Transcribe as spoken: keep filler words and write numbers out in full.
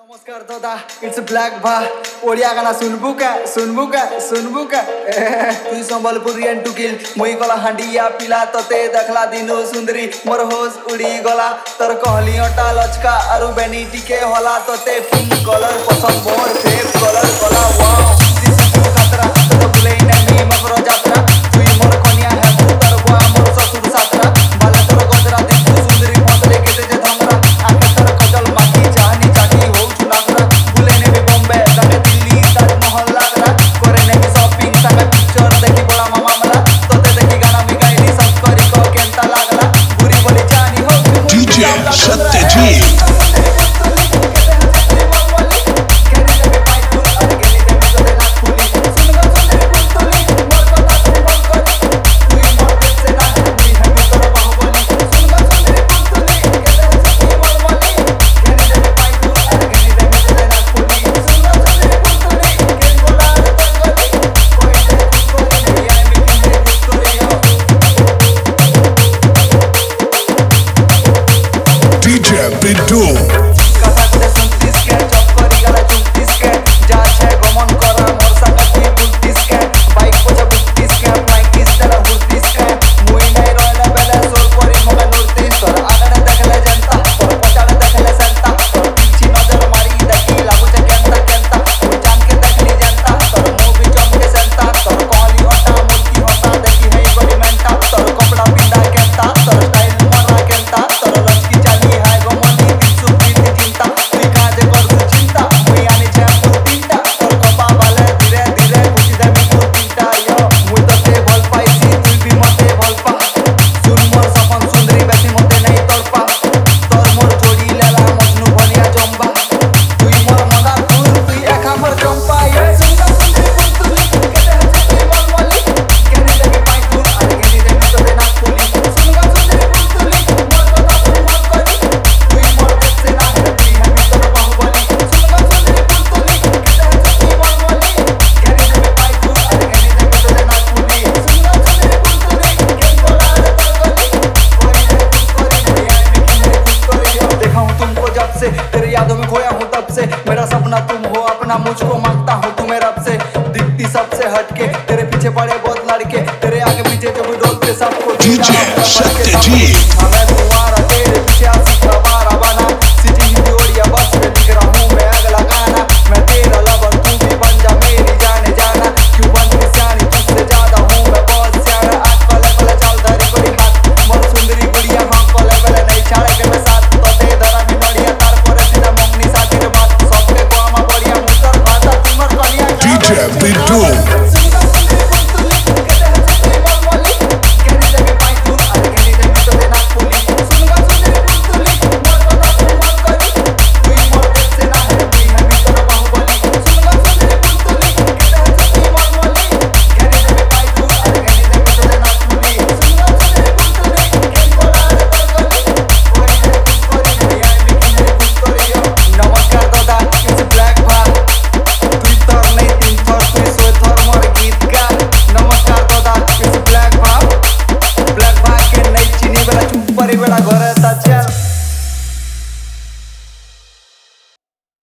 नमस्कार दादा, it's black भा ओडिया गाना सुनबू का सुनबू का सुनबू का तू संबलपुरियन टू किल मुई गला हांडिया पिला तते देखला दिनो सुंदरी मोर होश उड़ी गला तोर कहली अटा लचका आरु बेनी टिके होला तते पिंक कलर पसंद मोर फेव कलर गला वाओ दिस इज टू खतरा तो बुले नहीं मकरो जात्रा तू मोर कन्या है पुतर बुआ मोर ससुर सातरा बाला तोर गजरा दिस सुंदरी पतले के जे धमरा आके तोर खजल माखी चाहनी चाटी हो चुनागरा बुले ने भी बॉम्बे दमे दिल्ली ताज महल लागरा करे ने भी शॉपिंग संगे पिक्चर देखी बड़ा मामा मला तोते देखी गाना भी गाइली सब करी को केंता लागला बुरी बोली जानी हो डीजे सत्यजीत डीजे बिट्टू तेरे यादों में खोया हूँ तब से मेरा सपना तुम हो अपना मुझको मांगता हूँ तुम्हें रब से दिखती सबसे हटके तेरे पीछे पड़े बहुत लड़के तेरे आगे पीछे जब डोलते सबको डीजे सत्यजीत हमें तुम्हारा तेरे पीछे आशिक